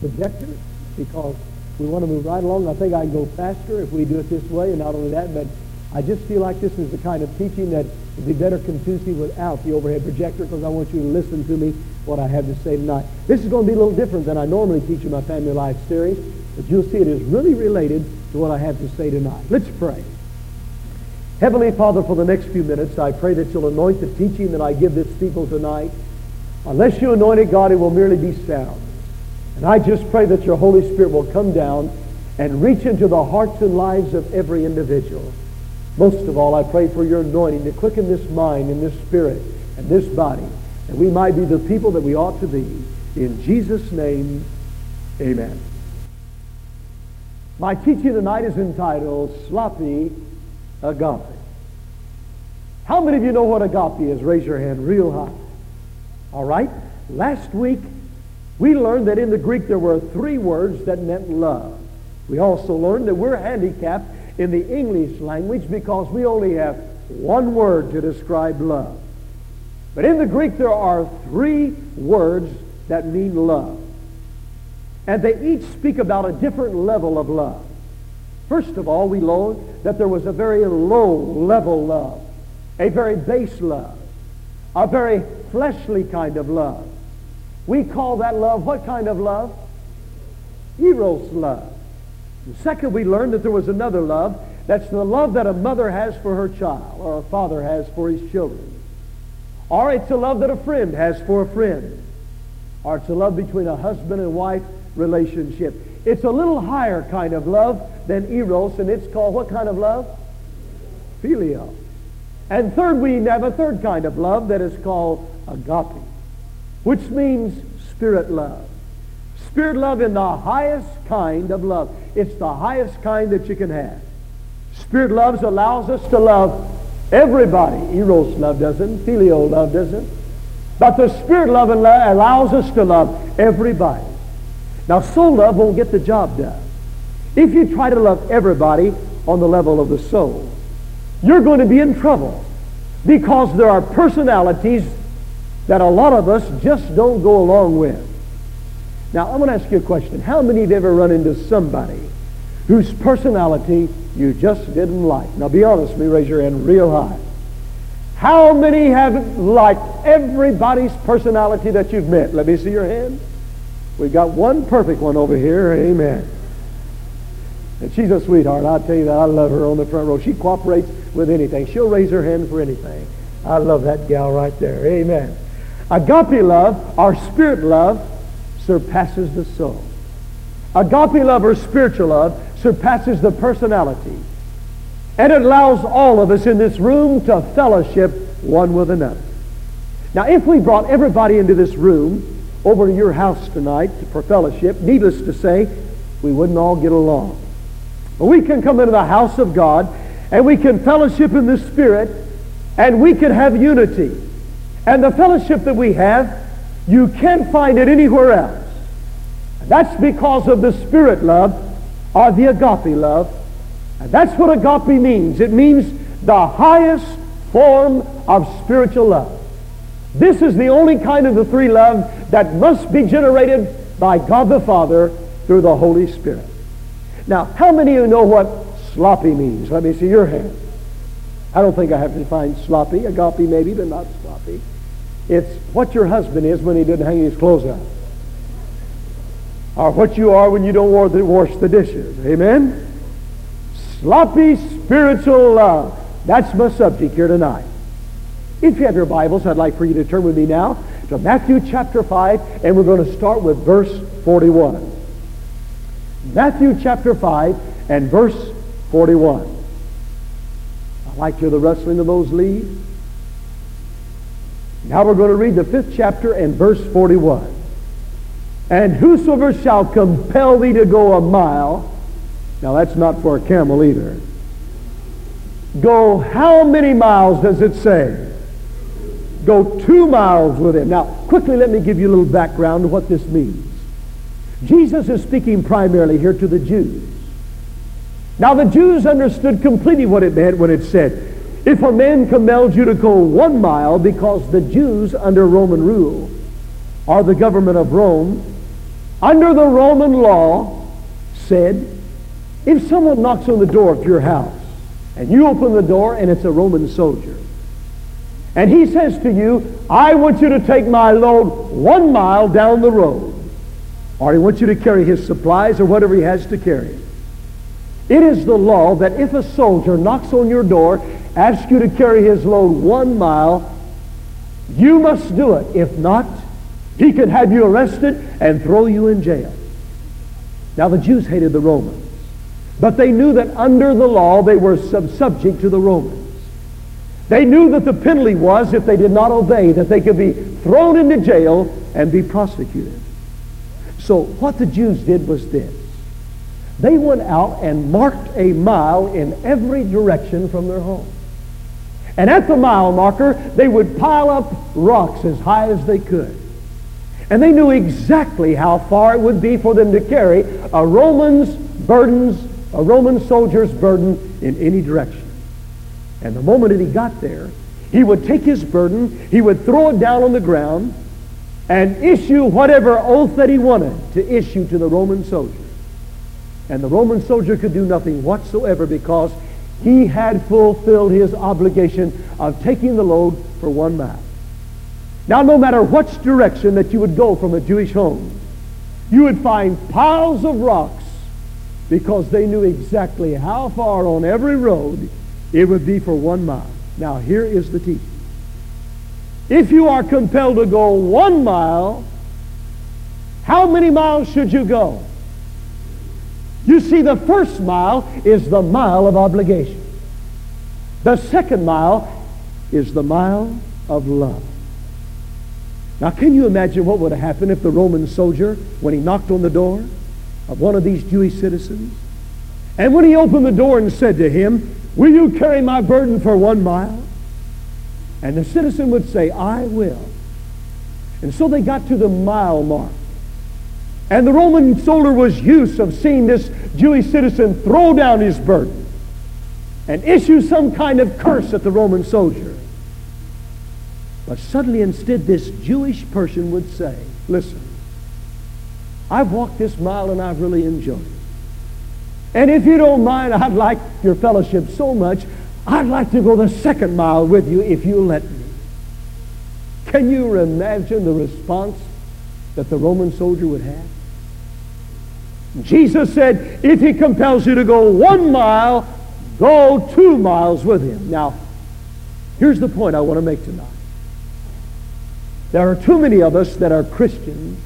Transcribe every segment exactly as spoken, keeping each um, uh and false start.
projector because we want to move right along. I think I can go faster if we do it this way, and not only that, but I just feel like this is the kind of teaching that would be better conducive without the overhead projector, because I want you to listen to me, what I have to say tonight. This is going to be a little different than I normally teach in my Family Life series, but you'll see it is really related to what I have to say tonight. Let's pray. Heavenly Father, for the next few minutes, I pray that you'll anoint the teaching that I give this people tonight. Unless you anoint it, God, it will merely be sound. And I just pray that your Holy Spirit will come down and reach into the hearts and lives of every individual. Most of all, I pray for your anointing to quicken this mind and this spirit and this body, that we might be the people that we ought to be. In Jesus' name, amen. My teaching tonight is entitled Sloppy Agape. How many of you know what agape is? Raise your hand real high. All right. Last week, we learned that in the Greek there were three words that meant love. We also learned that we're handicapped in the English language because we only have one word to describe love. But in the Greek there are three words that mean love. And they each speak about a different level of love. First of all, we learned that there was a very low-level love, a very base love, a very fleshly kind of love. We call that love what kind of love? Eros love. And second, we learned that there was another love. That's the love that a mother has for her child, or a father has for his children. Or it's a love that a friend has for a friend. Or it's a love between a husband and wife relationship. It's a little higher kind of love than eros, and it's called what kind of love? Phileo. And third, we have a third kind of love that is called agape, which means spirit love. Spirit love in the highest kind of love. It's the highest kind that you can have. Spirit love allows us to love everybody. Eros love doesn't. Phileo love doesn't. But the Spirit love allows us to love everybody. Now, soul love won't get the job done. If you try to love everybody on the level of the soul, you're going to be in trouble, because there are personalities that a lot of us just don't go along with. Now, I'm going to ask you a question. How many of you have ever run into somebody whose personality you just didn't like? Now, be honest with me. Raise your hand real high. How many have liked everybody's personality that you've met? Let me see your hand. We've got one perfect one over here. Amen. And she's a sweetheart. I'll tell you that. I love her on the front row. She cooperates with anything. She'll raise her hand for anything. I love that gal right there. Amen. Agape love, our spirit love, surpasses the soul. Agape love, or spiritual love, surpasses the personality. And it allows all of us in this room to fellowship one with another. Now, if we brought everybody into this room over to your house tonight for fellowship, needless to say, we wouldn't all get along. But we can come into the house of God, and we can fellowship in the Spirit, and we can have unity. And the fellowship that we have, you can't find it anywhere else. And that's because of the Spirit love, or the agape love. And that's what agape means. It means the highest form of spiritual love. This is the only kind of the three love that must be generated by God the Father through the Holy Spirit. Now, how many of you know what sloppy means? Let me see your hand. I don't think I have to define sloppy. Agape maybe, but not sloppy. It's what your husband is when he doesn't hang his clothes up, or what you are when you don't wash the dishes. Amen? Sloppy spiritual love. That's my subject here tonight. If you have your Bibles, I'd like for you to turn with me now to Matthew chapter five, and we're going to start with verse forty-one. Matthew chapter five and verse forty-one. I like to hear the rustling of those leaves. Now we're going to read the fifth chapter and verse forty-one. And whosoever shall compel thee to go a mile, now that's not for a camel either. Go how many miles does it say? Go two miles with him. Now, quickly let me give you a little background to what this means. Jesus is speaking primarily here to the Jews. Now, the Jews understood completely what it meant when it said, if a man compelled you to go one mile, because the Jews under Roman rule, or the government of Rome, under the Roman law, said, if someone knocks on the door of your house, and you open the door and it's a Roman soldier, and he says to you, I want you to take my load one mile down the road, or he wants you to carry his supplies or whatever he has to carry. It is the law that if a soldier knocks on your door, asks you to carry his load one mile, you must do it. If not, he could have you arrested and throw you in jail. Now the Jews hated the Romans, but they knew that under the law they were sub subject to the Romans. They knew that the penalty was, if they did not obey, that they could be thrown into jail and be prosecuted. So what the Jews did was this. They went out and marked a mile in every direction from their home. And at the mile marker, they would pile up rocks as high as they could. And they knew exactly how far it would be for them to carry a Roman's burdens, a Roman soldier's burden in any direction. And the moment that he got there, he would take his burden, he would throw it down on the ground, and issue whatever oath that he wanted to issue to the Roman soldier. And the Roman soldier could do nothing whatsoever because he had fulfilled his obligation of taking the load for one mile. Now, no matter which direction that you would go from a Jewish home, you would find piles of rocks because they knew exactly how far on every road it would be for one mile. Now, here is the teaching. If you are compelled to go one mile, how many miles should you go? You see, the first mile is the mile of obligation. The second mile is the mile of love. Now, can you imagine what would have happened if the Roman soldier, when he knocked on the door of one of these Jewish citizens, and when he opened the door and said to him, will you carry my burden for one mile? And the citizen would say, I will. And so they got to the mile mark. And the Roman soldier was used of seeing this Jewish citizen throw down his burden and issue some kind of curse at the Roman soldier. But suddenly instead this Jewish person would say, listen, I've walked this mile and I've really enjoyed it. And if you don't mind, I'd like your fellowship so much, I'd like to go the second mile with you if you'll let me. Can you imagine the response that the Roman soldier would have? Jesus said, if he compels you to go one mile, go two miles with him. Now, here's the point I want to make tonight. There are too many of us that are Christians,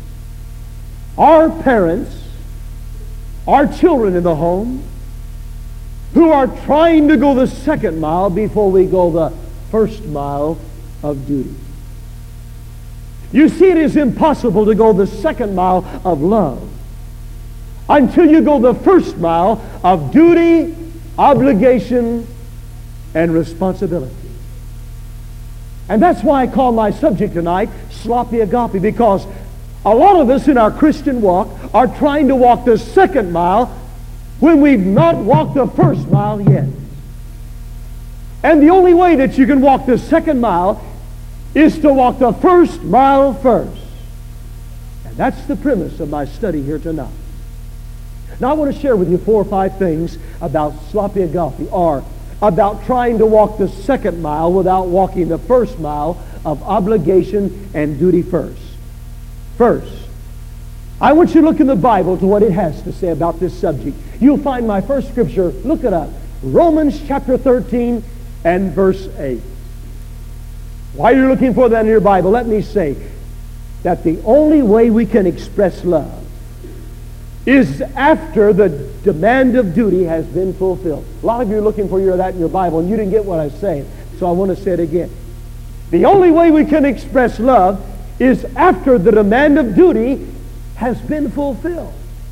our parents, our children in the home, who are trying to go the second mile before we go the first mile of duty. You see, it is impossible to go the second mile of love until you go the first mile of duty, obligation, and responsibility. And that's why I call my subject tonight sloppy agape, because a lot of us in our Christian walk are trying to walk the second mile when we've not walked the first mile yet. And the only way that you can walk the second mile is to walk the first mile first. And that's the premise of my study here tonight. Now I want to share with you four or five things about sloppy agape, or about trying to walk the second mile without walking the first mile of obligation and duty first. First, I want you to look in the Bible to what it has to say about this subject. You'll find my first scripture, look it up, Romans chapter thirteen and verse eight. While you're looking for that in your Bible, let me say that the only way we can express love is after the demand of duty has been fulfilled. A lot of you are looking for your, that in your Bible, and you didn't get what I was saying, so I want to say it again. The only way we can express love is after the demand of duty has been fulfilled.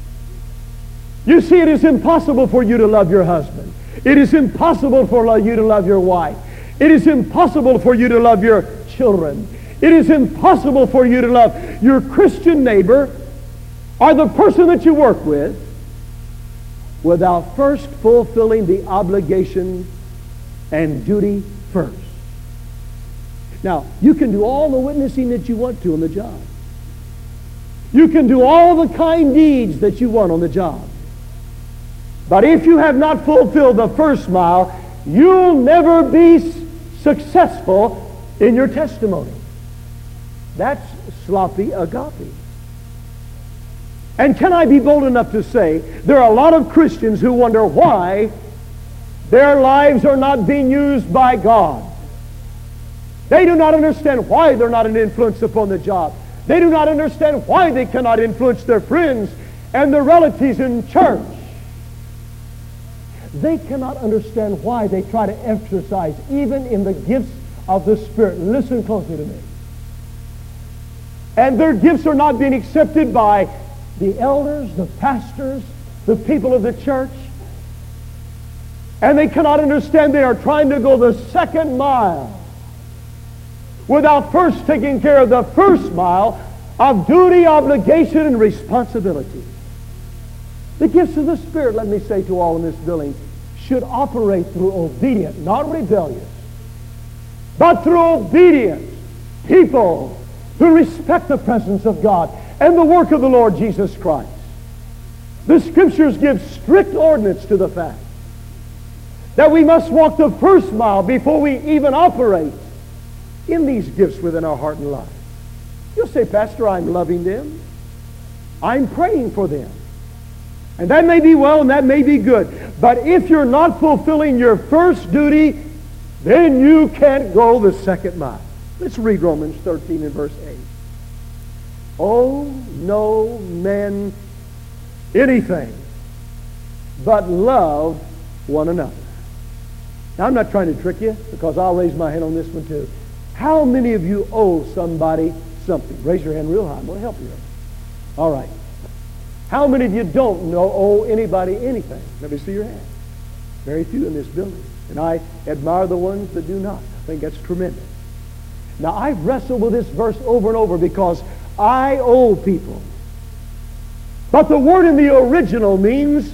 You see, it is impossible for you to love your husband. It is impossible for you to love your wife. It is impossible for you to love your children. It is impossible for you to love your Christian neighbor or the person that you work with without first fulfilling the obligation and duty first. Now, you can do all the witnessing that you want to on the job. You can do all the kind deeds that you want on the job. But if you have not fulfilled the first mile, you'll never be successful in your testimony. That's sloppy agape. And can I be bold enough to say, there are a lot of Christians who wonder why their lives are not being used by God. They do not understand why they're not an influence upon the job. They do not understand why they cannot influence their friends and their relatives in church. They cannot understand why they try to exercise even in the gifts of the Spirit. Listen closely to me. And their gifts are not being accepted by the elders, the pastors, the people of the church. And they cannot understand they are trying to go the second mile without first taking care of the first mile of duty, obligation, and responsibility. The gifts of the Spirit, let me say to all in this building, should operate through obedient, not rebellious, but through obedient people who respect the presence of God and the work of the Lord Jesus Christ. The Scriptures give strict ordinance to the fact that we must walk the first mile before we even operate in these gifts within our heart and life. You'll say, Pastor, I'm loving them. I'm praying for them. And that may be well and that may be good. But if you're not fulfilling your first duty, then you can't go the second mile. Let's read Romans thirteen and verse eight. Oh, no man anything but love one another. Now, I'm not trying to trick you, because I'll raise my hand on this one too. How many of you owe somebody something? Raise your hand real high. I'm going to help you. All right. How many of you don't know owe anybody anything? Let me see your hand. Very few in this building. And I admire the ones that do not. I think that's tremendous. Now, I've wrestled with this verse over and over because I owe people. But the word in the original means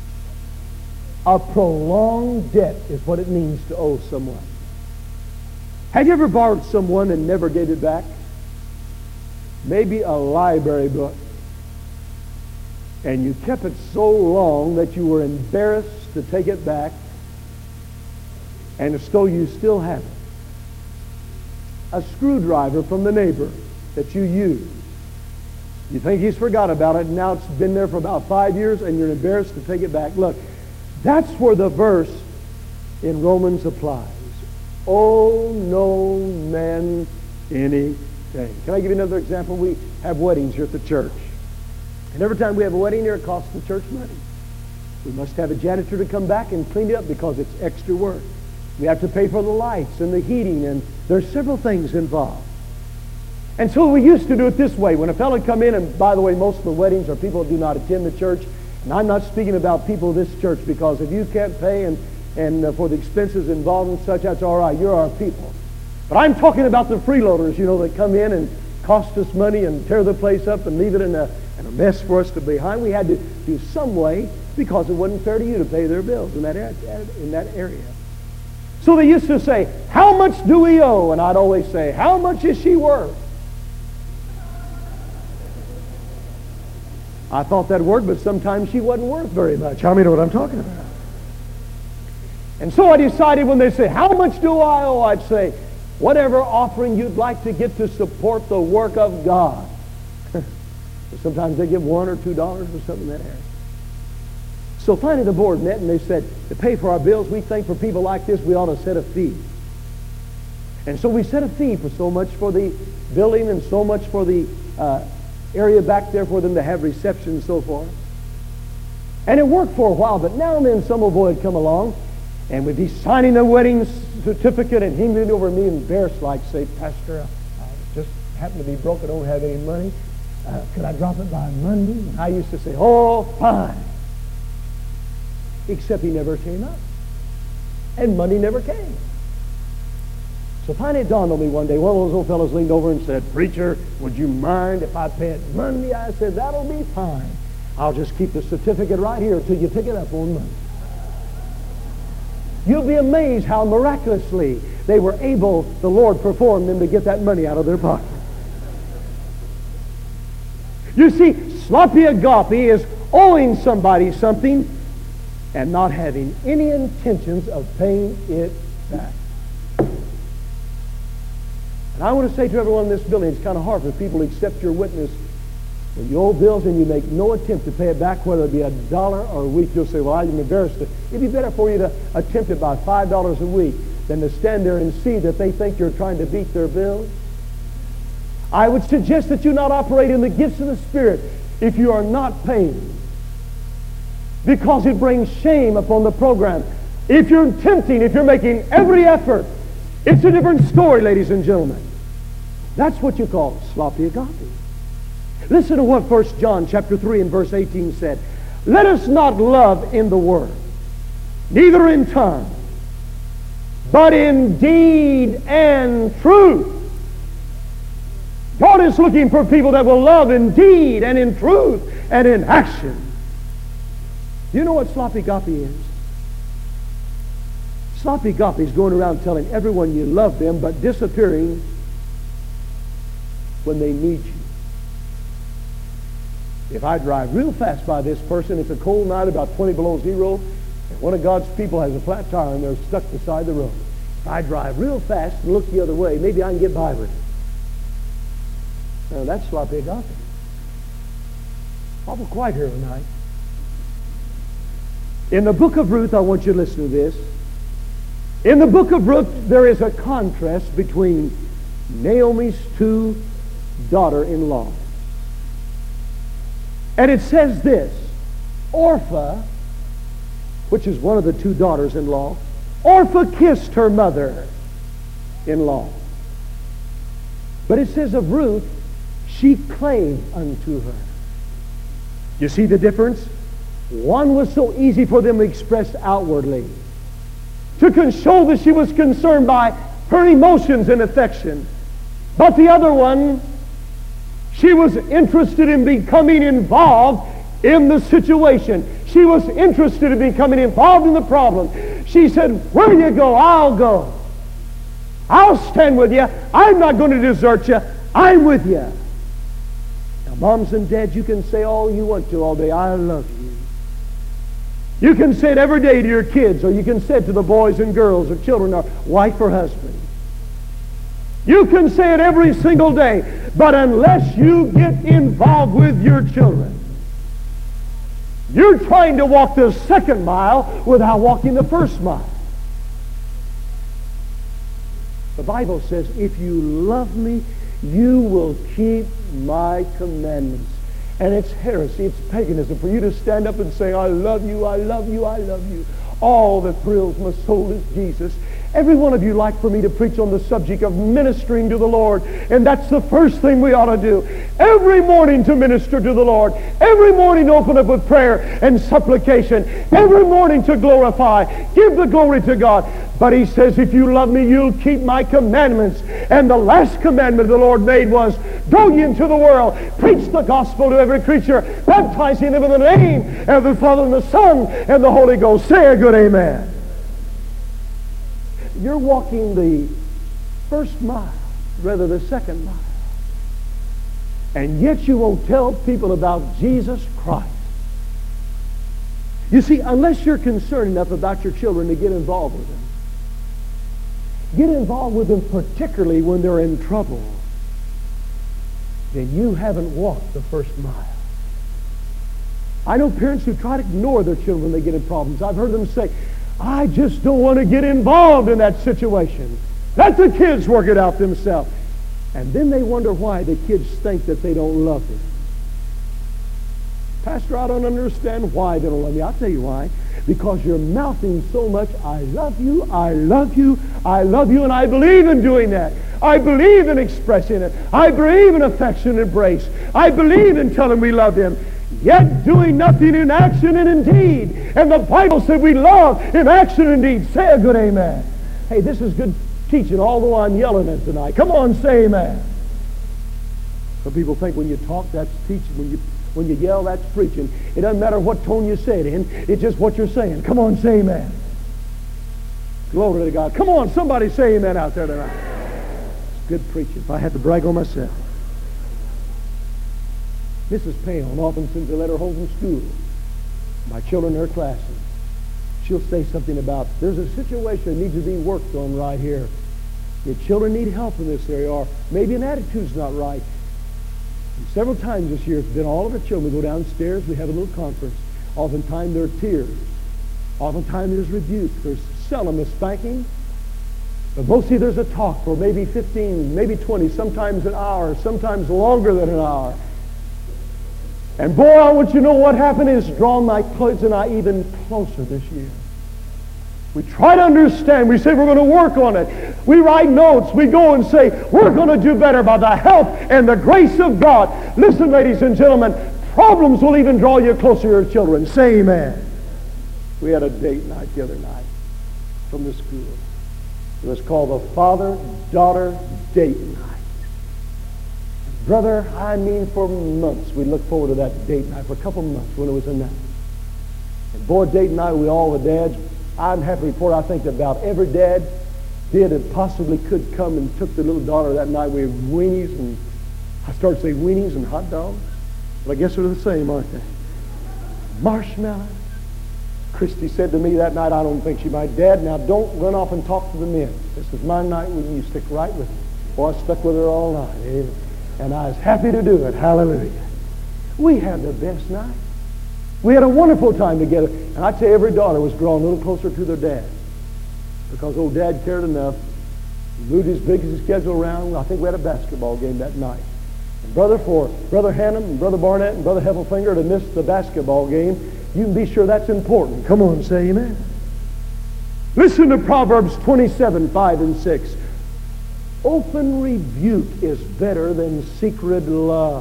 a prolonged debt is what it means to owe someone. Have you ever borrowed someone and never gave it back? Maybe a library book. And you kept it so long that you were embarrassed to take it back, and as though you still have it. A screwdriver from the neighbor that you used. You think he's forgot about it, and now it's been there for about five years, and you're embarrassed to take it back. Look, that's where the verse in Romans applies. Oh, no man anything. Can I give you another example? We have weddings here at the church. And every time we have a wedding here, it costs the church money. We must have a janitor to come back and clean it up because it's extra work. We have to pay for the lights and the heating, and there's several things involved. And so we used to do it this way. When a fellow would come in, and by the way, most of the weddings are people who do not attend the church, and I'm not speaking about people of this church, because if you can't pay and, and uh, for the expenses involved and such, that's all right. You're our people. But I'm talking about the freeloaders, you know, that come in and cost us money and tear the place up and leave it in a, in a mess for us to be behind. We had to do some way, because it wasn't fair to you to pay their bills in that, in that area. So they used to say, how much do we owe? And I'd always say, how much is she worth? I thought that word, but sometimes she wasn't worth very much. How many know what I'm talking about? And so I decided, when they say, how much do I owe? I'd say, whatever offering you'd like to get to support the work of God. Sometimes they give one or two dollars or something in that area. So finally the board met, and they said, to pay for our bills, we think for people like this we ought to set a fee. And so we set a fee for so much for the building and so much for the uh, area back there for them to have reception and so forth. And it worked for a while, but now and then some old boy would come along, and we'd be signing the wedding certificate, and he'd lean over me embarrassed like, say, Pastor, I just happen to be broke, I don't have any money. Uh, could I drop it by Monday? And I used to say, oh, fine. Except he never came up. And money never came. So finally it dawned on me one day, one of those old fellows leaned over and said, Preacher, would you mind if I pay it Monday? I said, that'll be fine. I'll just keep the certificate right here until you pick it up on Monday. You'll be amazed how miraculously they were able, the Lord performed them to get that money out of their pocket. You see, sloppy agape is owing somebody something and not having any intentions of paying it back. And I want to say to everyone in this building, it's kind of hard for people to accept your witness when you owe bills and you make no attempt to pay it back, whether it be a dollar or a week. You'll say, well, I'm embarrassed. It'd be better for you to attempt it by five dollars a week than to stand there and see that they think you're trying to beat their bills. I would suggest that you not operate in the gifts of the Spirit if you are not paying, because it brings shame upon the program. If you're attempting, if you're making every effort, it's a different story, ladies and gentlemen. That's what you call sloppy agape. Listen to what First John chapter three and verse eighteen said. Let us not love in the word, neither in tongue, but in deed and truth. God is looking for people that will love in deed and in truth and in action. Do you know what sloppy agape is? Sloppy agape is going around telling everyone you love them, but disappearing when they need you. If I drive real fast by this person, it's a cold night, about twenty below zero, and one of God's people has a flat tire and they're stuck beside the road. If I drive real fast and look the other way, maybe I can get by with it. Now that's sloppy agape. Awful quiet here tonight. In the book of Ruth, I want you to listen to this. In the book of Ruth, there is a contrast between Naomi's two daughter-in-law. And it says this, Orpah, which is one of the two daughters-in-law, Orpah kissed her mother-in-law. But it says of Ruth, she clave unto her. You see the difference? One was so easy for them to express outwardly, to show that she was concerned by her emotions and affection. But the other one, she was interested in becoming involved in the situation. She was interested in becoming involved in the problem. She said, where you go, I'll go. I'll stand with you. I'm not going to desert you. I'm with you. Now, moms and dads, you can say all you want to all day, I love you. You can say it every day to your kids, or you can say it to the boys and girls or children or wife or husband. You can say it every single day, but unless you get involved with your children, you're trying to walk the second mile without walking the first mile. The Bible says, if you love me, you will keep my commandments. And it's heresy, it's paganism for you to stand up and say, I love you, I love you, I love you. All that thrills my soul is Jesus. Every one of you like for me to preach on the subject of ministering to the Lord, and that's the first thing we ought to do. Every morning to minister to the Lord. Every morning to open up with prayer and supplication. Every morning to glorify. Give the glory to God. But he says, if you love me, you'll keep my commandments. And the last commandment the Lord made was, go ye into the world, preach the gospel to every creature, baptizing them in the name of the Father and the Son and the Holy Ghost. Say a good amen. You're walking the first mile, rather the second mile. And yet you won't tell people about Jesus Christ. You see, unless you're concerned enough about your children to get involved with them, get involved with them particularly when they're in trouble, then you haven't walked the first mile. I know parents who try to ignore their children when they get in problems. I've heard them say, I just don't want to get involved in that situation. Let the kids work it out themselves. And then they wonder why the kids think that they don't love them. Pastor, I don't understand why they don't love me. I'll tell you why. Because you're mouthing so much, I love you, I love you, I love you, and I believe in doing that. I believe in expressing it. I believe in affection and embrace. I believe in telling we love them. Yet doing nothing in action and in deed. And the Bible said we love in action and deed. Say a good amen. Hey, this is good teaching, although I'm yelling it tonight. Come on, say amen. Some people think when you talk, that's teaching. When you when you yell, that's preaching. It doesn't matter what tone you say it in. It's just what you're saying. Come on, say amen. Glory to God. Come on, somebody say amen out there tonight. It's good preaching. If I had to brag on myself. Missus Payon often sends a letter home from school. My children in her classes. She'll say something about, there's a situation that needs to be worked on right here. Your children need help in this area, or maybe an attitude's not right. And several times this year, it's been all of our children. We go downstairs, we have a little conference. Oftentimes there are tears. Oftentimes there's rebuke. There's seldom a spanking. But mostly there's a talk for maybe fifteen, maybe twenty, sometimes an hour, sometimes longer than an hour. And boy, I want you to know what happened is drawn my kids and I even closer this year. We try to understand. We say we're going to work on it. We write notes. We go and say we're going to do better by the help and the grace of God. Listen, ladies and gentlemen, problems will even draw you closer to your children. Say amen. We had a date night the other night from the school. It was called the Father-Daughter Date Night. Brother, I mean for months we looked forward to that date night, for a couple of months when it was announced. And boy, date night with all the dads, I'm happy to report I think that about every dad did and possibly could come and took the little daughter that night with weenies, and I started to say weenies and hot dogs, but I guess they're the same, aren't they? Marshmallows. Christy said to me that night, I don't think she might, Dad, now don't run off and talk to the men. This is my night with you. Stick right with me. Boy, I stuck with her all night. Amen. And I was happy to do it. Hallelujah. We had the best night. We had a wonderful time together. And I tell you, every daughter was drawn a little closer to their dad. Because old Dad cared enough. He moved his big schedule around. I think we had a basketball game that night. And brother, for Brother Hannum and Brother Barnett and Brother Heffelfinger to miss the basketball game, you can be sure that's important. Come on, say amen. Listen to Proverbs twenty-seven, five and six. Open rebuke is better than secret love.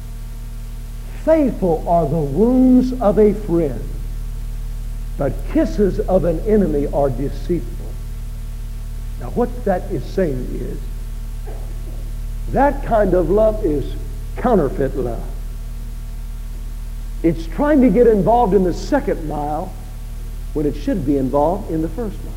Faithful are the wounds of a friend, but kisses of an enemy are deceitful. Now what that is saying is, that kind of love is counterfeit love. It's trying to get involved in the second mile when it should be involved in the first mile.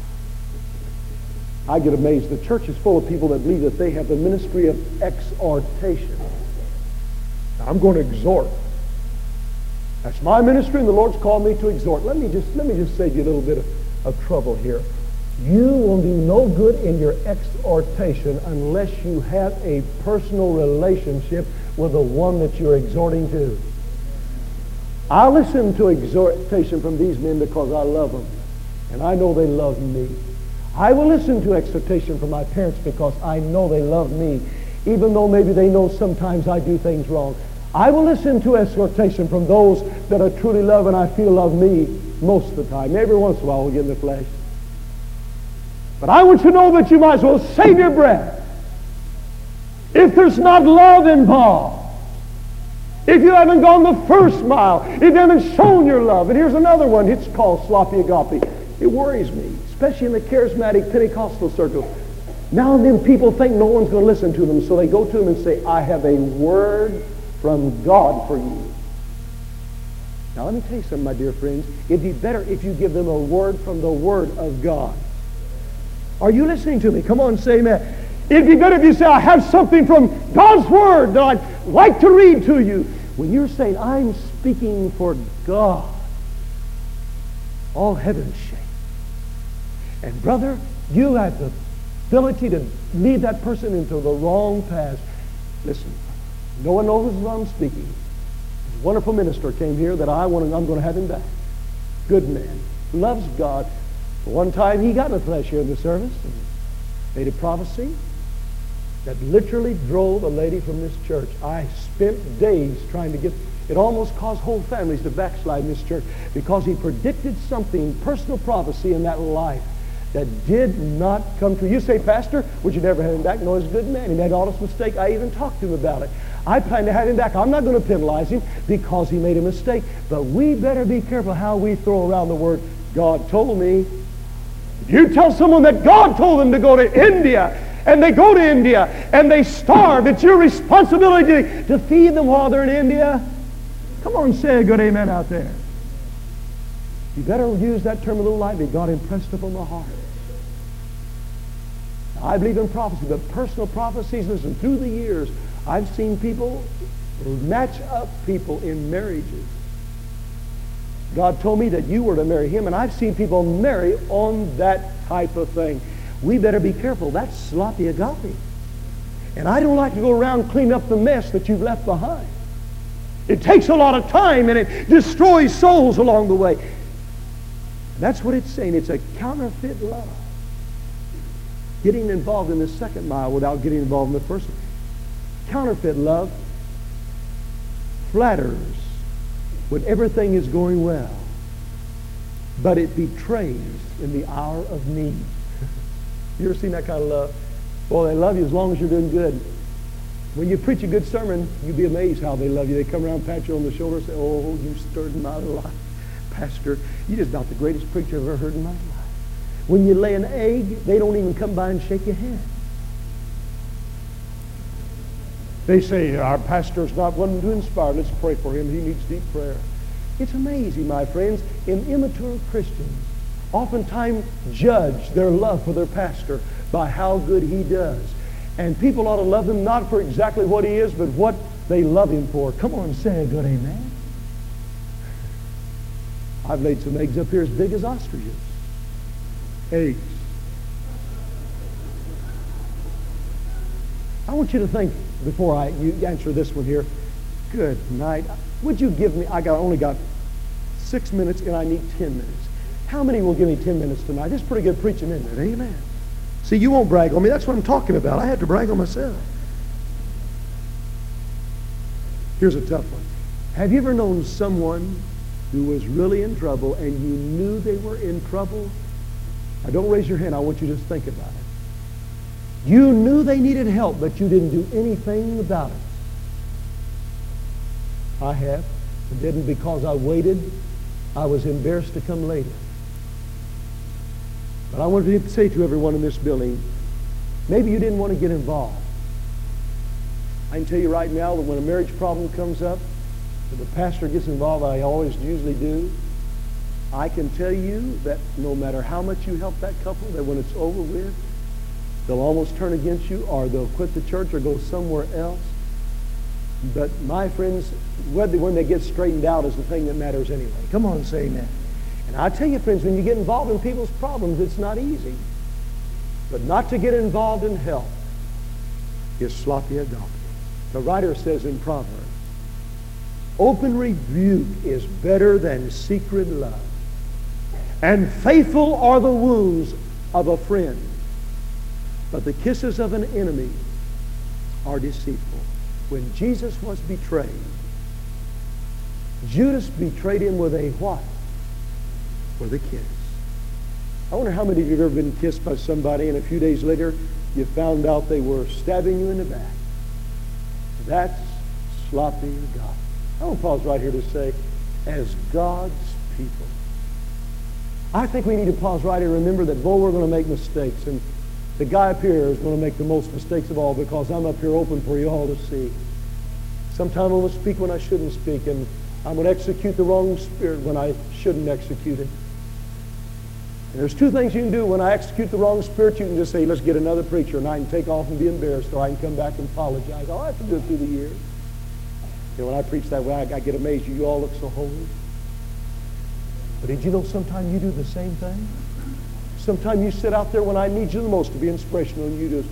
I get amazed. The church is full of people that believe that they have the ministry of exhortation. Now, I'm going to exhort. That's my ministry, and the Lord's called me to exhort. Let me just let me just save you a little bit of, of trouble here. You will do no good in your exhortation unless you have a personal relationship with the one that you're exhorting to. I listen to exhortation from these men because I love them, and I know they love me. I will listen to exhortation from my parents because I know they love me, even though maybe they know sometimes I do things wrong. I will listen to exhortation from those that I truly love and I feel love me most of the time. Every once in a while we'll get in the flesh. But I want you to know that you might as well save your breath. If there's not love involved, if you haven't gone the first mile, if you haven't shown your love, and here's another one, it's called sloppy agape. It worries me, especially in the charismatic Pentecostal circles. Now and then people think no one's going to listen to them, so they go to them and say, I have a word from God for you. Now let me tell you something, my dear friends. It'd be better if you give them a word from the Word of God. Are you listening to me? Come on, say amen. It'd be better if you say, I have something from God's Word that I'd like to read to you. When you're saying, I'm speaking for God, all heaven shakes. And brother, you have the ability to lead that person into the wrong path. Listen, no one knows what I'm speaking. A wonderful minister came here that I want to, I'm going to have him back. Good man, loves God. One time he got in the flesh here in the service and made a prophecy that literally drove a lady from this church. I spent days trying to get, it almost caused whole families to backslide in this church because he predicted something, personal prophecy in that life that did not come true. You say, Pastor, would you never have him back? No, he's a good man. He made an honest mistake. I even talked to him about it. I plan to have him back. I'm not going to penalize him because he made a mistake. But we better be careful how we throw around the word, God told me. If you tell someone that God told them to go to India, and they go to India, and they starve, it's your responsibility to feed them while they're in India. Come on, say a good amen out there. You better use that term a little lightly. God impressed upon my heart. Now, I believe in prophecy, but personal prophecies, listen, through the years, I've seen people match up people in marriages. God told me that you were to marry him, and I've seen people marry on that type of thing. We better be careful. That's sloppy agape. And I don't like to go around cleaning up the mess that you've left behind. It takes a lot of time, and it destroys souls along the way. That's what it's saying. It's a counterfeit love. Getting involved in the second mile without getting involved in the first one. Counterfeit love flatters when everything is going well, but it betrays in the hour of need. You ever seen that kind of love? Boy, they love you as long as you're doing good. When you preach a good sermon, you'd be amazed how they love you. They come around, pat you on the shoulder, and say, "Oh, you stirred my life, Pastor. You're just about the greatest preacher I've ever heard in my life." When you lay an egg, they don't even come by and shake your hand. They say, "Our pastor's not one to inspire. Let's pray for him. He needs deep prayer." It's amazing, my friends, in immature Christians oftentimes judge their love for their pastor by how good he does. And people ought to love him not for exactly what he is, but what they love him for. Come on, say a good amen. I've laid some eggs up here as big as ostriches. Eggs. I want you to think before I you answer this one here. Good night. Would you give me, I got only got six minutes and I need ten minutes. How many will give me ten minutes tonight? This is pretty good preaching, isn't it? Amen. See, you won't brag on me. That's what I'm talking about. I had to brag on myself. Here's a tough one. Have you ever known someone who was really in trouble and you knew they were in trouble? Now, don't raise your hand. I want you to just think about it. You knew they needed help, but you didn't do anything about it. I have. It didn't because I waited. I was embarrassed to come later. But I wanted to say to everyone in this building, maybe you didn't want to get involved. I can tell you right now that when a marriage problem comes up, and the pastor gets involved, I always usually do, I can tell you that no matter how much you help that couple, that when it's over with, they'll almost turn against you, or they'll quit the church or go somewhere else. But my friends, whether when they get straightened out is the thing that matters anyway. Come on, say amen. And I tell you, friends, when you get involved in people's problems, it's not easy. But not to get involved in help is sloppy agape. The writer says in Proverbs, open rebuke is better than secret love, and faithful are the wounds of a friend, but the kisses of an enemy are deceitful. When Jesus was betrayed, Judas betrayed him with a what? With a kiss. I wonder how many of you have ever been kissed by somebody and a few days later you found out they were stabbing you in the back. That's sloppy agape. I want to pause right here to say, as God's people, I think we need to pause right here and remember that, boy, we're going to make mistakes. And the guy up here is going to make the most mistakes of all because I'm up here open for you all to see. Sometimes I'm going to speak when I shouldn't speak, and I'm going to execute the wrong spirit when I shouldn't execute it. And there's two things you can do. When I execute the wrong spirit, you can just say, let's get another preacher, and I can take off and be embarrassed, or I can come back and apologize. All I have to do it through the years. You know, when I preach that way, I, I get amazed. You all look so holy. But did you know sometimes you do the same thing? Sometimes you sit out there when I need you the most to be inspirational, and you just...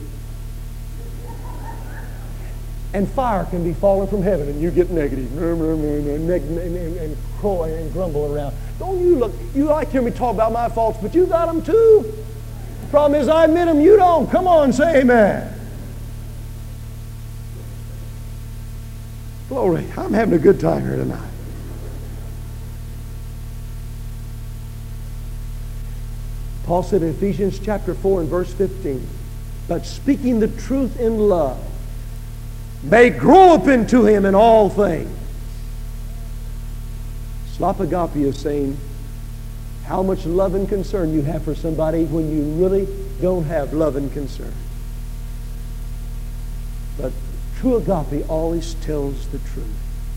And fire can be falling from heaven, and you get negative and, and, and, and crow and grumble around. Don't you look, you like to hear me talk about my faults, but you got them too. The problem is I admit them, you don't. Come on, say amen. Glory, I'm having a good time here tonight. Paul said in Ephesians chapter four and verse fifteen, but speaking the truth in love, may grow up into him in all things. Slop agape is saying how much love and concern you have for somebody when you really don't have love and concern. But true agape always tells the truth.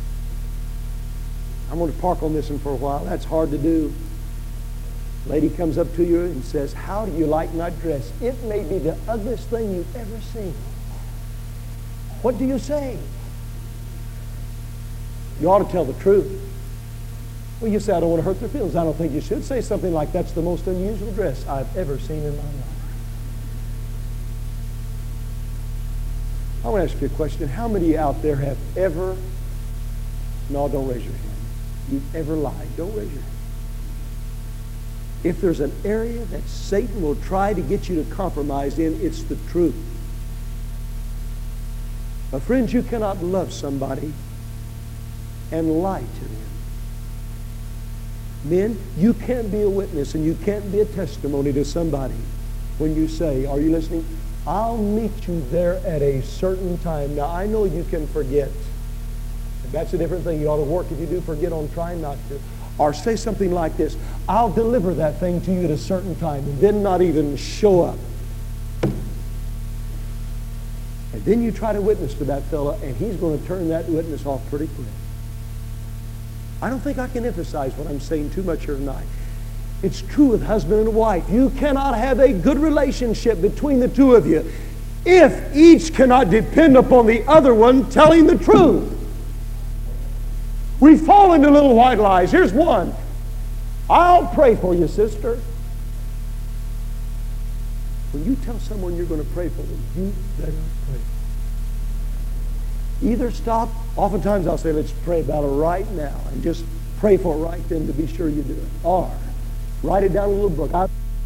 I'm going to park on this one for a while. That's hard to do. Lady comes up to you and says, how do you like my dress? It may be the ugliest thing you've ever seen. What do you say? You ought to tell the truth. Well, you say, I don't want to hurt their feelings. I don't think you should. Say something like, that's the most unusual dress I've ever seen in my life. I want to ask you a question. How many out there have ever, no, don't raise your hand. You've ever lied. Don't raise your hand. If there's an area that Satan will try to get you to compromise in, it's the truth. But friends, you cannot love somebody and lie to them. Men, you can't be a witness and you can't be a testimony to somebody when you say, are you listening? I'll meet you there at a certain time. Now, I know you can forget. That's a different thing. You ought to work if you do forget on trying not to. Or say something like this, I'll deliver that thing to you at a certain time, and then not even show up. And then you try to witness to that fella, and he's going to turn that witness off pretty quick. I don't think I can emphasize what I'm saying too much here tonight. It's true with husband and wife. You cannot have a good relationship between the two of you if each cannot depend upon the other one telling the truth. We fall into little white lies. Here's one. I'll pray for you, sister. When you tell someone you're going to pray for them, you better pray. Either stop. Oftentimes I'll say, let's pray about it right now, and just pray for it right then to be sure you do it. Or write it down in a little book. I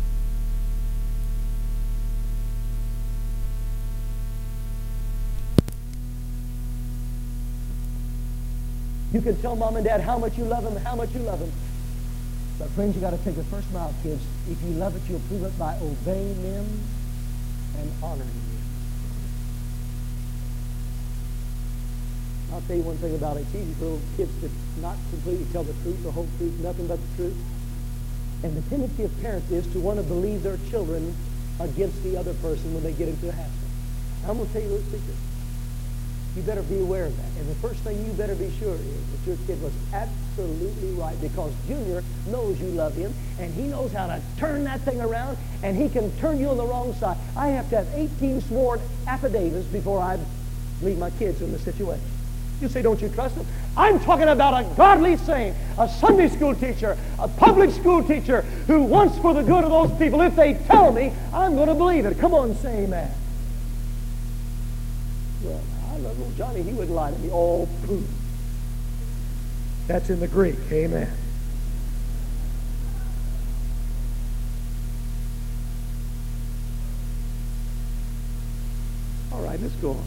You can tell mom and dad how much you love them, how much you love them. But friends, you got to take the first mile, kids. If you love it, you'll prove it by obeying them and honoring them. I'll tell you one thing about it. It's easy for little kids to not completely tell the truth, the whole truth, nothing but the truth. And the tendency of parents is to want to believe their children against the other person when they get into a hassle. I'm going to tell you a little secret. You better be aware of that. And the first thing you better be sure is that your kid was absolutely right, because Junior knows you love him, and he knows how to turn that thing around, and he can turn you on the wrong side. I have to have eighteen sworn affidavits before I leave my kids in the situation. You say, don't you trust them? I'm talking about a godly saint, a Sunday school teacher, a public school teacher who wants for the good of those people. If they tell me, I'm going to believe it. Come on, say amen. Well, I love little Johnny. He wouldn't lie to me. Oh, pooh. That's in the Greek. Amen. All right, let's go on.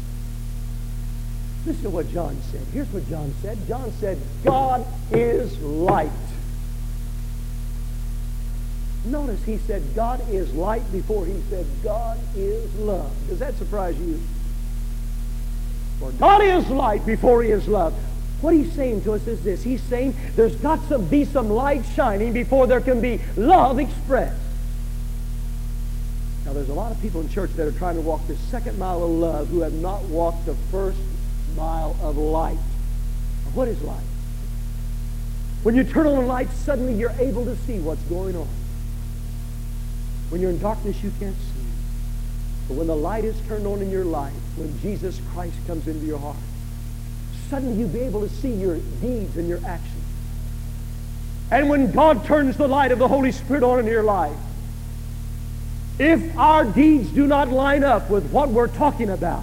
Listen to what John said. Here's what John said. John said, God is light. Notice he said God is light before he said God is love. Does that surprise you? For God is light before he is love. What he's saying to us is this. He's saying there's got to be some light shining before there can be love expressed. Now there's a lot of people in church that are trying to walk the second mile of love who have not walked the first mile of light. What is light? When you turn on a light, suddenly you're able to see what's going on. When you're in darkness, you can't see. But when the light is turned on in your life, when Jesus Christ comes into your heart, suddenly you'll be able to see your deeds and your actions. And when God turns the light of the Holy Spirit on in your life, if our deeds do not line up with what we're talking about,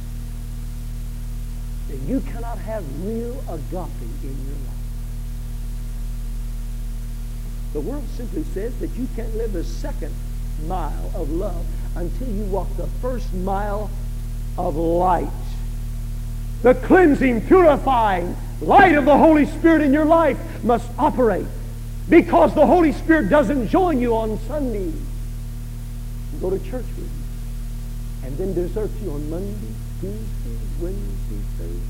then you cannot have real agape in your life. The world simply says that you can't live the second mile of love until you walk the first mile of light. The cleansing, purifying light of the Holy Spirit in your life must operate, because the Holy Spirit doesn't join you on Sunday, go to church with you, and then desert you on Monday, Tuesday, Wednesday, Thursday,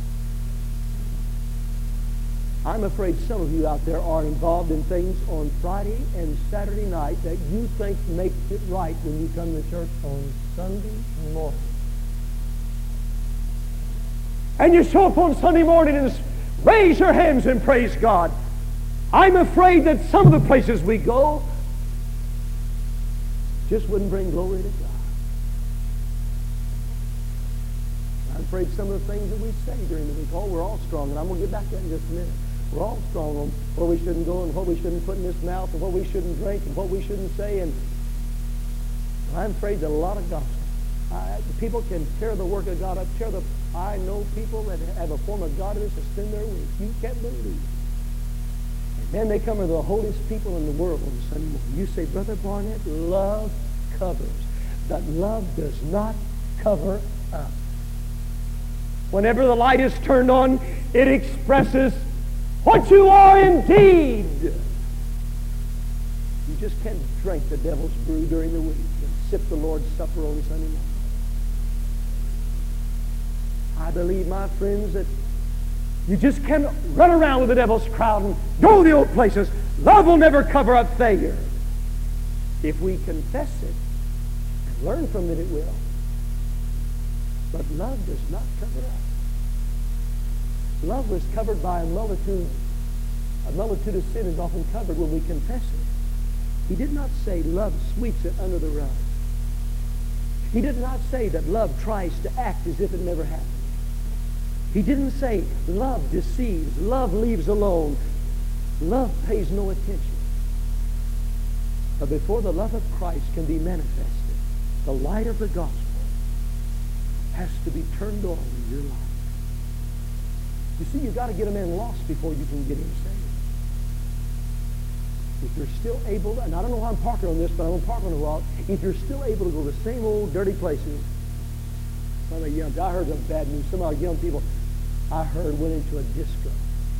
Friday. I'm afraid some of you out there are involved in things on Friday and Saturday night that you think makes it right when you come to church on Sunday morning. And you show up on Sunday morning and raise your hands and praise God. I'm afraid that some of the places we go just wouldn't bring glory to God. I'm afraid some of the things that we say during the week. Oh, we're all strong, and I'm going to get back to that in just a minute. We're all strong on where we shouldn't go and what we shouldn't put in this mouth and what we shouldn't drink and what we shouldn't say. And I'm afraid that a lot of gospel. I, people can tear the work of God up, tear the... I know people that have a form of godliness to spend their week. You can't believe it. And then they come to the holiest people in the world on Sunday morning. You say, Brother Barnett, love covers. But love does not cover up. Whenever the light is turned on, it expresses what you are indeed. You just can't drink the devil's brew during the week and sip the Lord's Supper on Sunday morning. I believe, my friends, that you just can't run around with the devil's crowd and go to the old places. Love will never cover up failure. If we confess it and learn from it, it will. But love does not cover up. Love was covered by a multitude. A multitude of sin is often covered when we confess it. He did not say love sweeps it under the rug. He did not say that love tries to act as if it never happened. He didn't say love deceives, love leaves alone, love pays no attention. But before the love of Christ can be manifested, the light of the gospel has to be turned on in your life. You see, you've got to get a man lost before you can get him saved. If you're still able to, and I don't know why I'm parking on this, but I'm going to park on the rock. If you're still able to go to the same old dirty places, some of the young, I heard some bad news. Some of our young people, I heard, went into a disco.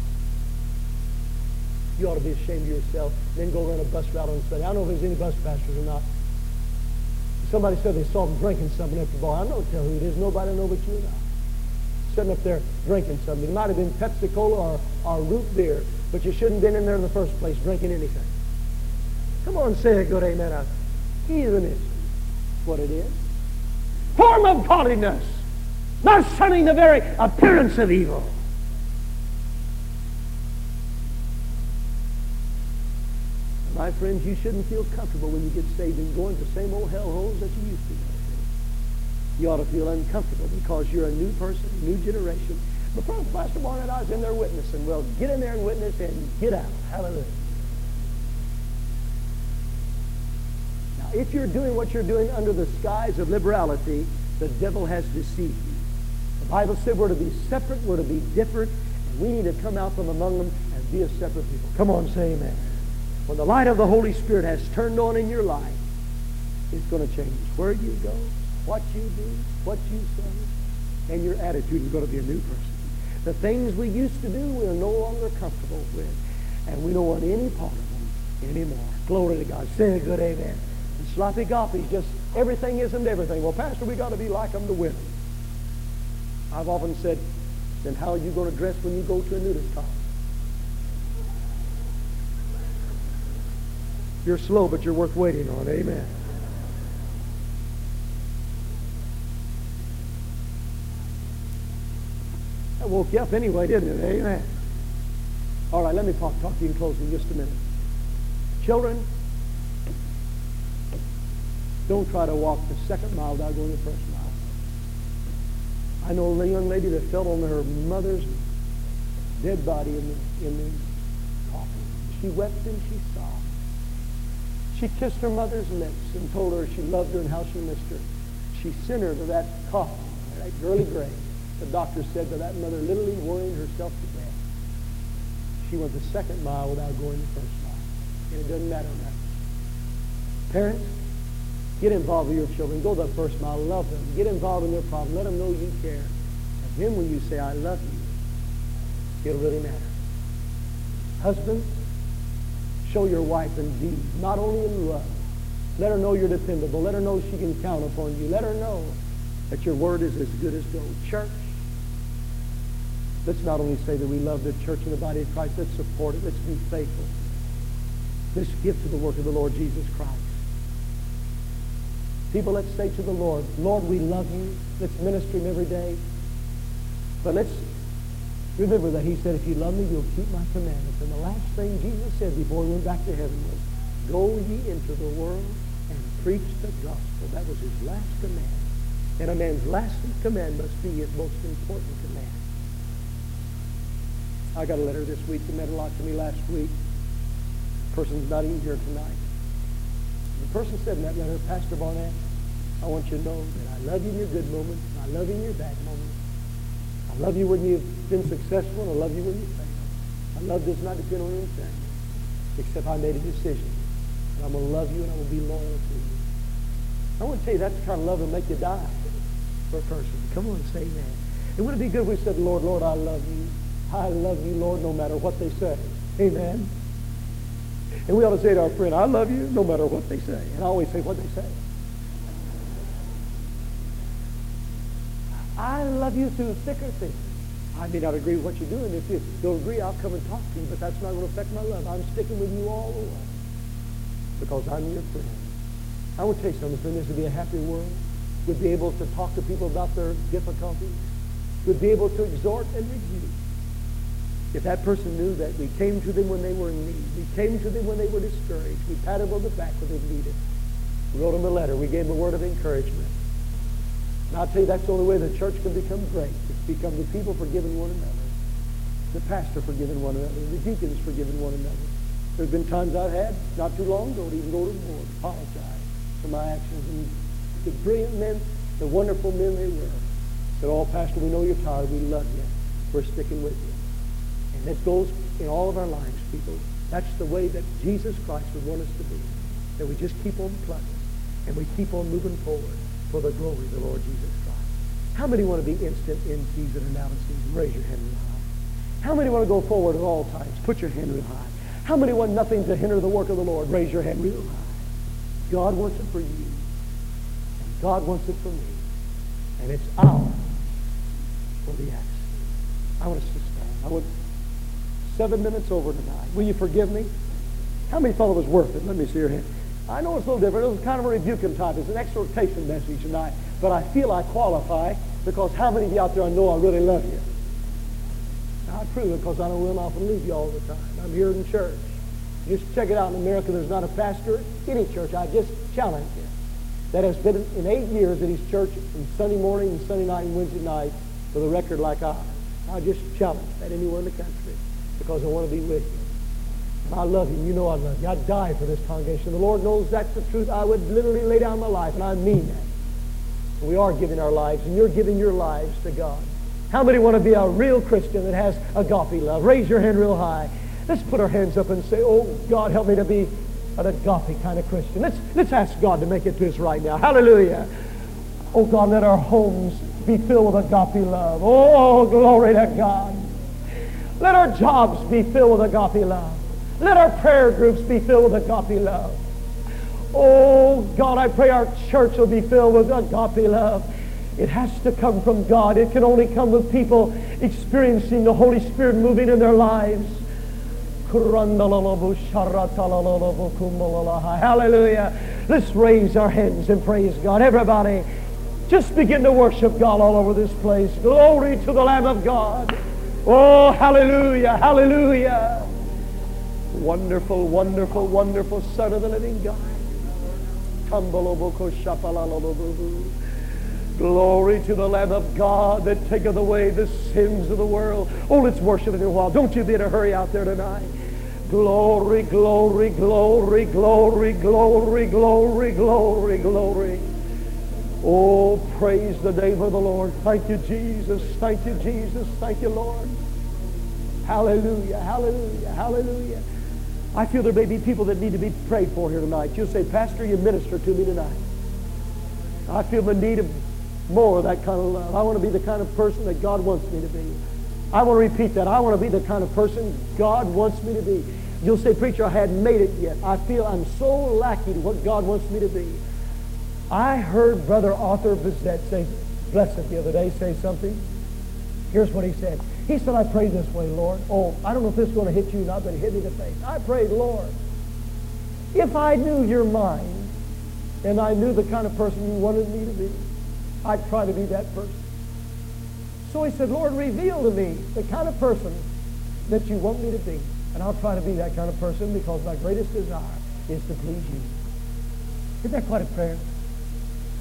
You ought to be ashamed of yourself. Then go run a bus route on Sunday. I don't know if there's any bus pastors or not. Somebody said they saw them drinking something at the bar. I don't tell who it is. Nobody knows but you and I. Sitting up there drinking something. It might have been Pepsi Cola or, or root beer, but you shouldn't have been in there in the first place drinking anything. Come on, say a good amen out there. Heathenism. That's what it is. Form of godliness, not shunning the very appearance of evil. My friends, you shouldn't feel comfortable when you get saved and going to the same old hellholes that you used to go to. You ought to feel uncomfortable because you're a new person, new generation. But Pastor Barnett, I was in there witnessing. Well, get in there and witness and get out. Hallelujah. Now, if you're doing what you're doing under the skies of liberality, the devil has deceived you. The Bible said we're to be separate, we're to be different, and we need to come out from among them and be a separate people. Come on, say amen. When the light of the Holy Spirit has turned on in your life, it's going to change where you go, what you do, what you say, and your attitude is going to be a new person. The things we used to do, we are no longer comfortable with, and we don't want any part of them anymore. Glory to God. Say a good amen. And sloppy golfing, just everything isn't everything. Well, Pastor, we got to be like them to win them. I've often said, then how are you going to dress when you go to a nudist college? You're slow, but you're worth waiting on. Amen. That woke you up anyway, didn't it? Amen. All right, let me talk, talk to you in closing just a minute. Children, don't try to walk the second mile without going the first mile. I know a young lady that fell on her mother's dead body in the, in the coffin. She wept and she sobbed. She kissed her mother's lips and told her she loved her and how she missed her. She sent her to that coffin, that early grave. The doctor said that that mother literally worrying herself to death. She went the second mile without going the first mile. And it doesn't matter now. Parents, get involved with your children. Go the first mile. Love them. Get involved in their problem. Let them know you care. And then when you say, I love you, it'll really matter. Husband, show your wife in deed, not only in love. Let her know you're dependable. Let her know she can count upon you. Let her know that your word is as good as gold. Church, let's not only say that we love the church and the body of Christ, let's support it. Let's be faithful. Let's give to the work of the Lord Jesus Christ. People, let's say to the Lord, Lord, we love you. Let's minister him every day. But let's remember that he said, if you love me, you'll keep my commandments. And the last thing Jesus said before he went back to heaven was, go ye into the world and preach the gospel. That was his last command. And a man's last command must be his most important command. I got a letter this week that meant a lot to me last week. The person's not even here tonight. The person said in that letter, Pastor Barnett, I want you to know that I love you in your good moments, and I love you in your bad moments. I love you when you've been successful, and I love you when you fail. My love does not depend on anything, except I made a decision. And I'm going to love you, and I will be loyal to you. I want to tell you, that's the kind of love that will make you die for a person. Come on, say that. It wouldn't it be good if we said, Lord, Lord, I love you. I love you, Lord, no matter what they say. Amen. And we ought to say to our friend, I love you no matter what they say. And I always say what they say. I love you through thick or thin. I may not agree with what you're doing. If you don't agree, I'll come and talk to you, but that's not going to affect my love. I'm sticking with you all the way because I'm your friend. I want to tell you something, friend. This would be a happy world. We'd be able to talk to people about their difficulties. We'd be able to exhort and rebuke. If that person knew that we came to them when they were in need, we came to them when they were discouraged, we patted them on the back when they needed, we wrote them a letter, we gave them a word of encouragement. And I'll tell you, that's the only way the church can become great. It's become the people forgiving one another, the pastor forgiving one another, the deacons forgiving one another. There's been times I've had, not too long ago, to even go to the board, apologize for my actions. And the brilliant men, the wonderful men they were, said, oh, Pastor, we know you're tired. We love you. We're sticking with you. And it goes in all of our lives, people. That's the way that Jesus Christ would want us to be. That we just keep on plugging and we keep on moving forward for the glory of the Lord Jesus Christ. How many want to be instant in season and out of season? Raise your hand real high. How many want to go forward at all times? Put your hand real high. How many want nothing to hinder the work of the Lord? Raise your hand real high. God wants it for you. And God wants it for me. And it's ours for the action. I want us to stand. I want seven minutes over tonight. Will you forgive me? How many thought it was worth it? Let me see your hand. I know it's a little different. It was kind of a rebuking type. It's an exhortation message tonight. But I feel I qualify because how many of you out there know I really love you? I prove it because I don't run off and leave you all the time. I'm here in church. Just check it out in America. There's not a pastor at any church. I just challenge you. That has been in eight years at his church on Sunday morning and Sunday night and Wednesday night with a record like ours. I just challenge that anywhere in the country because I want to be with you. And I love you. You know I love you. I'd die for this congregation. The Lord knows that's the truth. I would literally lay down my life, and I mean that. And we are giving our lives, and you're giving your lives to God. How many want to be a real Christian that has agape love? Raise your hand real high. Let's put our hands up and say, oh, God, help me to be an agape kind of Christian. Let's, let's ask God to make it to us right now. Hallelujah. Oh, God, let our homes be filled with agape love. Oh, glory to God. Let our jobs be filled with agape love. Let our prayer groups be filled with agape love. Oh, God, I pray our church will be filled with agape love. It has to come from God. It can only come with people experiencing the Holy Spirit moving in their lives. Hallelujah. Let's raise our hands and praise God. Everybody, just begin to worship God all over this place. Glory to the Lamb of God. Oh, hallelujah, hallelujah. Wonderful, wonderful, wonderful Son of the living God. Glory to the Lamb of God that taketh away the sins of the world. Oh, let's worship in a while. Don't you be in a hurry out there tonight. Glory, glory, glory, glory, glory, glory, glory, glory. Oh, praise the name of the Lord. Thank you, Jesus. Thank you, Jesus. Thank you, Lord. Hallelujah, hallelujah, hallelujah. I feel there may be people that need to be prayed for here tonight. You'll say, Pastor, you minister to me tonight. I feel the need of more of that kind of love. I want to be the kind of person that God wants me to be. I want to repeat that. I want to be the kind of person God wants me to be. You'll say, preacher, I hadn't made it yet. I feel I'm so lacking what God wants me to be. I heard Brother Arthur Bissett say, blessed the other day, say something. Here's what he said. He said, I pray this way, Lord. Oh, I don't know if this is going to hit you or not, but it hit me in the face. I prayed, Lord, if I knew your mind and I knew the kind of person you wanted me to be, I'd try to be that person. So he said, Lord, reveal to me the kind of person that you want me to be. And I'll try to be that kind of person because my greatest desire is to please you. Isn't that quite a prayer?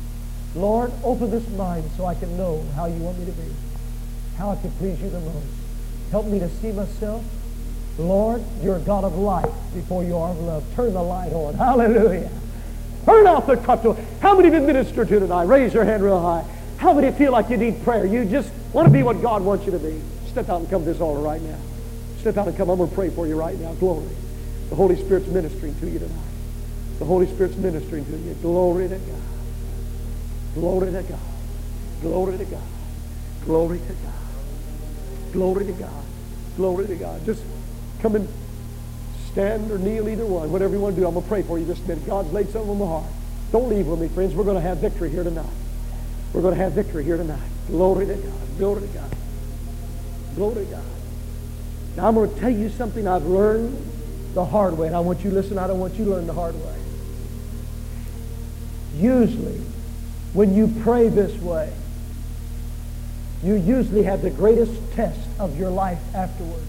Lord, open this mind so I can know how you want me to be, how I can please you the most. Help me to see myself. Lord, you're a God of light before you are of love. Turn the light on. Hallelujah. Turn off the cup. How many of you minister to tonight? Raise your hand real high. How many feel like you need prayer? You just want to be what God wants you to be. Step out and come to this altar right now. Step out and come. I'm going to pray for you right now. Glory. The Holy Spirit's ministering to you tonight. The Holy Spirit's ministering to you. Glory to God. Glory to God. Glory to God. Glory to God. Glory to God. Glory to God. Just come and stand or kneel, either one. Whatever you want to do. I'm going to pray for you just a minute. God's laid something on my heart. Don't leave with me, friends. We're going to have victory here tonight. We're going to have victory here tonight. Glory to God. Glory to God. Glory to God. Now I'm going to tell you something I've learned the hard way. And I want you to listen. I don't want you to learn the hard way. Usually, when you pray this way, you usually have the greatest test of your life afterward.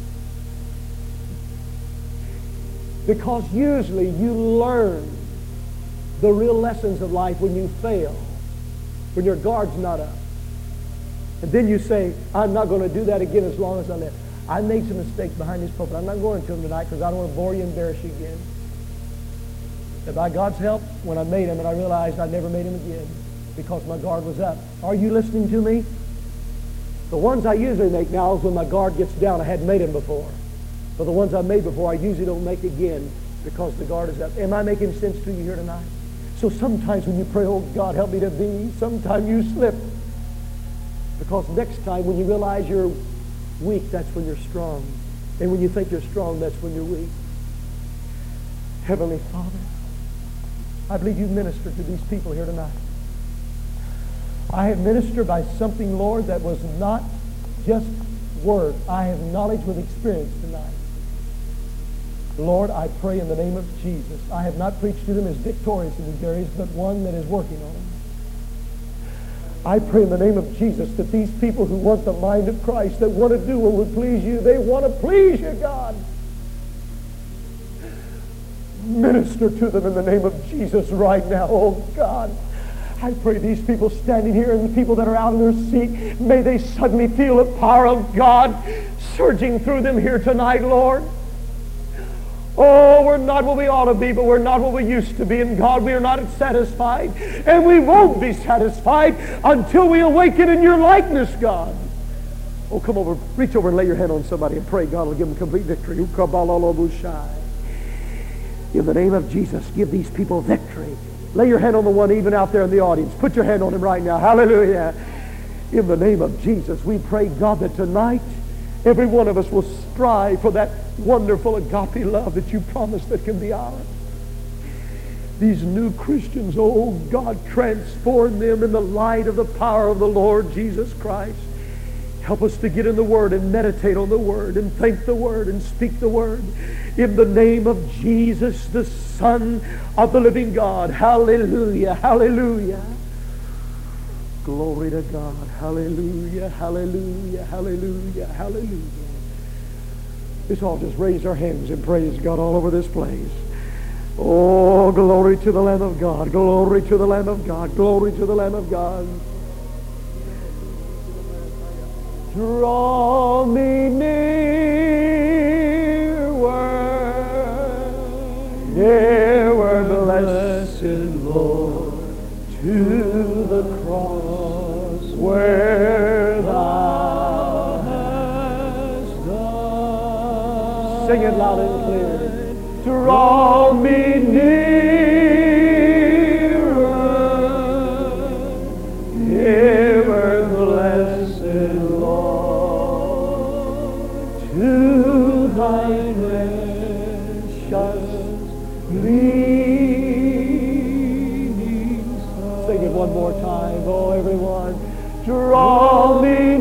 Because usually you learn the real lessons of life when you fail, when your guard's not up. And then you say, I'm not going to do that again as long as I live. I made some mistakes behind this pulpit. I'm not going to them tonight because I don't want to bore you and embarrass you again. But by God's help, when I made them, and I realized I never made them again because my guard was up. Are you listening to me? The ones I usually make now is when my guard gets down. I hadn't made them before. But the ones I made before, I usually don't make again because the guard is up. Am I making sense to you here tonight? So sometimes when you pray, oh God, help me to be, sometimes you slip. Because next time when you realize you're weak, that's when you're strong. And when you think you're strong, that's when you're weak. Heavenly Father, I believe you ministered to these people here tonight. I have ministered by something, Lord, that was not just word. I have knowledge with experience tonight. Lord, I pray in the name of Jesus. I have not preached to them as victorious in these areas, but one that is working on them. I pray in the name of Jesus that these people who want the mind of Christ, that want to do what would please you, they want to please you, God. Minister to them in the name of Jesus right now, oh God. I pray these people standing here and the people that are out in their seat, may they suddenly feel the power of God surging through them here tonight, Lord. Oh, we're not what we ought to be, but we're not what we used to be. And God, we are not satisfied. And we won't be satisfied until we awaken in your likeness, God. Oh, come over. Reach over and lay your hand on somebody and pray God will give them complete victory. In the name of Jesus, give these people victory. Lay your hand on the one even out there in the audience. Put your hand on him right now. Hallelujah. In the name of Jesus, we pray, God, that tonight every one of us will strive for that wonderful agape love that you promised that can be ours. These new Christians, oh God, transform them in the light of the power of the Lord Jesus Christ. Help us to get in the Word and meditate on the Word and think the Word and speak the Word. In the name of Jesus, the Son of the living God. Hallelujah, hallelujah. Glory to God. Hallelujah, hallelujah, hallelujah, hallelujah. Let's all just raise our hands and praise God all over this place. Oh, glory to the Lamb of God. Glory to the Lamb of God. Glory to the Lamb of God. Draw me nearer, nearer, blessed Lord, to the cross where thou hast died. Sing it loud and clear. Draw me nearer, nearer, blessed Lord, to thy precious bleeding Son. Sing it one more time, oh everyone. Draw me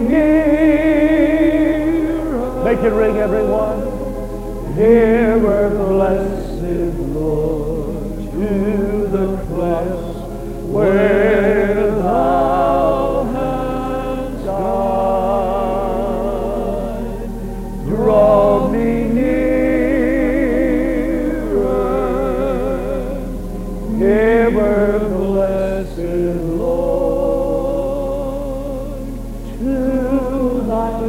nearer. Make it ring, everyone. Nearer, blessed Lord, to the cross where thou hast died. Draw me nearer, nearer, blessed Lord. through thy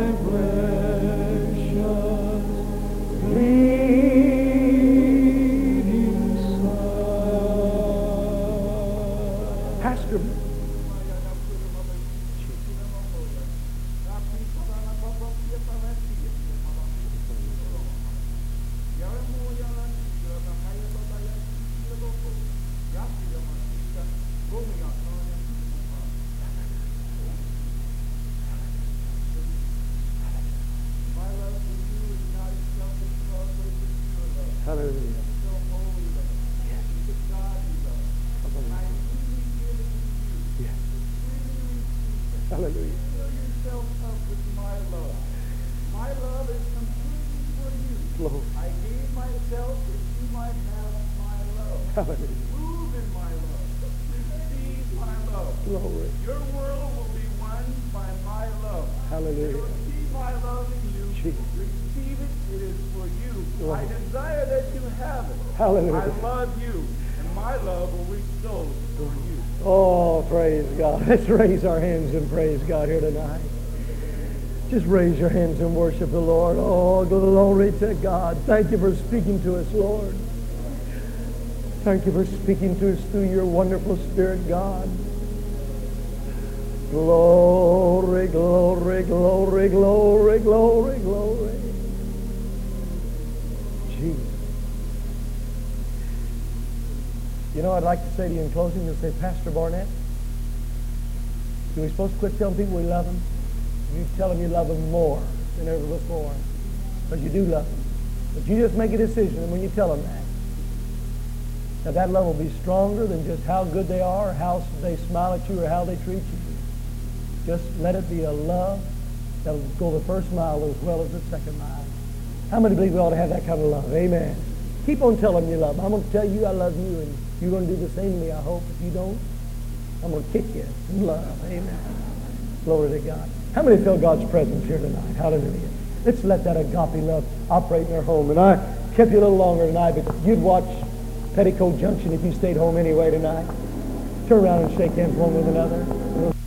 precious bleeding Son. Pastor, hallelujah. Yes. Hallelujah. Fill yourself up with my love. My love is completely for you. Glory. I gave myself that you might have my love. Hallelujah. Move in my love. Receive my love. Glory. Your world will be won by my love. Hallelujah. Receive my love in you. Jesus. Receive it. It is for you. Glory. I desire that you have it. Hallelujah. I love you, and my love will reach those for you. Oh, praise God. Let's raise our hands and praise God here tonight. Just raise your hands and worship the Lord. Oh, glory to God. Thank you for speaking to us, Lord. Thank you for speaking to us through your wonderful Spirit, God. Glory, glory, glory, glory, glory, glory. Jesus. You know, I'd like to say to you in closing, you'll say, Pastor Barnett, are we supposed to quit telling people we love them? You tell them you love them more than ever before. Because you do love them. But you just make a decision, and when you tell them that, now that love will be stronger than just how good they are, or how they smile at you, or how they treat you. Just let it be a love that'll go the first mile as well as the second mile. How many believe we ought to have that kind of love? Amen. Keep on telling them you love them. I'm going to tell you I love you, and you're going to do the same to me, I hope. If you don't, I'm going to kick you in love. Amen. Glory to God. How many feel God's presence here tonight? Hallelujah. Let's let that agape love operate in our home. And I kept you a little longer tonight, but you'd watch Petticoat Junction if you stayed home anyway tonight. Turn around and shake hands one with another.